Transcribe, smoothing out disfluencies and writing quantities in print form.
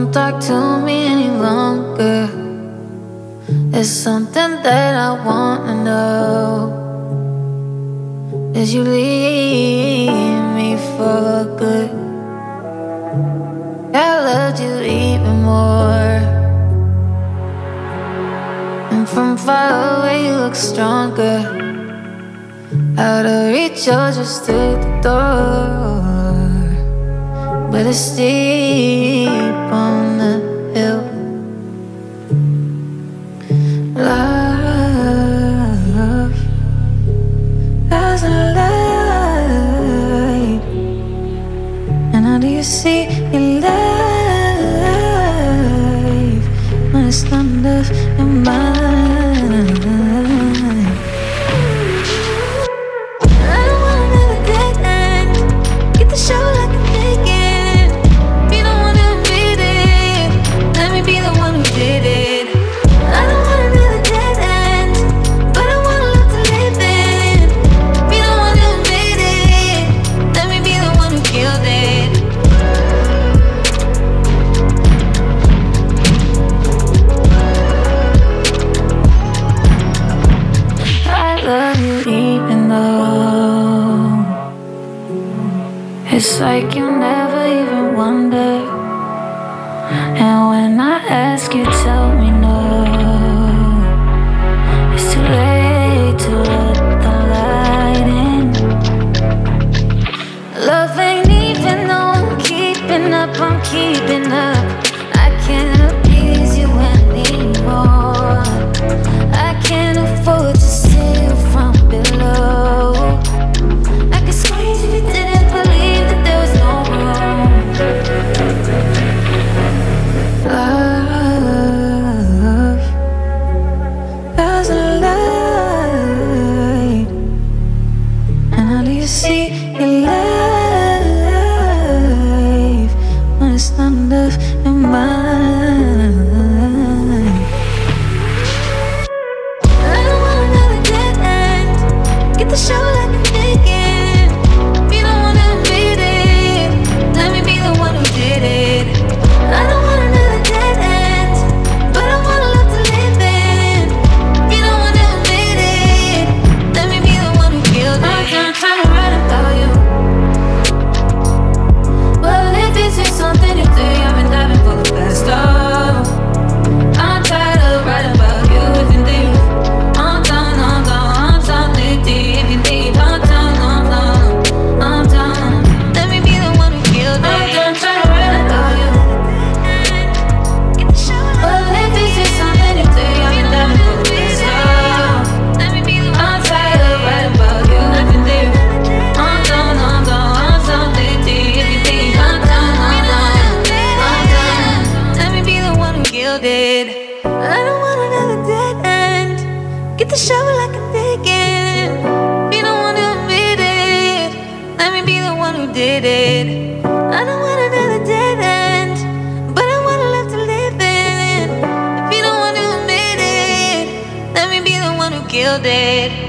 Don't talk to me any longer. There's something that I wanna know. Did you leave me for good? I loved you even more. And from far away you look stronger. Out of reach, you're just through the door. But it's steep on the hill. Love as a light. And how do you see your life when it's thunder in mine? I don't want another dead end. Get the show like I'm taking. Be the one who did it. Let me be the one who did it. I don't want another dead end, but I want a life to live in. Be the one who made it. Let me be the one who killed it. I love you even though it's like you never even wonder. And when I ask you, tell me no. It's too late to let the light in. Love ain't even though I'm keeping up, I'm keeping up. I can't appease you anymore. I can't afford to see you from below. I could squeeze if you didn't believe that there was no room. Love as a light. And how do you see your life when it's thunder in mine? I don't want another dead end. Get the show like I'm taking. Be the one who made it. Let me be the one who did it. I don't want another dead end, but I want a life to live in. Be the one who made it. Let me be the one who killed it. I'm done trying to write about you. Well, if it's just something you do, I've been diving for the best of. I'm tired of writing about you if you leave. I'm done deep if you leave. I'm done. Let me be the one who killed it. I'm done trying to write about you. Well, if it's just something you do, I've been diving for the best of. I'm tired of writing about you if you leave. I'm done deep if you leave. I'm done. Let me be the one who killed it. I don't want another dead end. Get the show like I'm taking. Be the one who made it. Let me be the one who did it. I don't want another dead end, but I want a life to live in. Be the one who made it. Let me be the one who killed it.